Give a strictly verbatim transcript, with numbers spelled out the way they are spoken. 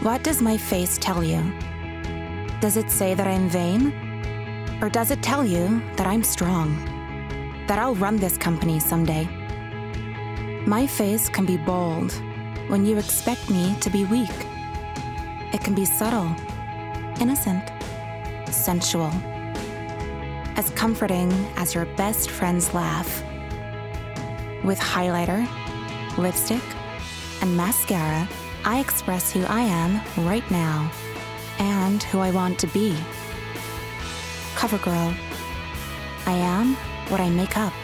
What does my face tell you? Does it say that I'm vain? Or does it tell you that I'm strong? That I'll run this company someday? My face can be bold when you expect me to be weak. It can be subtle, innocent, sensual, as comforting as your best friend's laugh. With highlighter, lipstick, and mascara, I express who I am right now and who I want to be. CoverGirl. I am what I make up.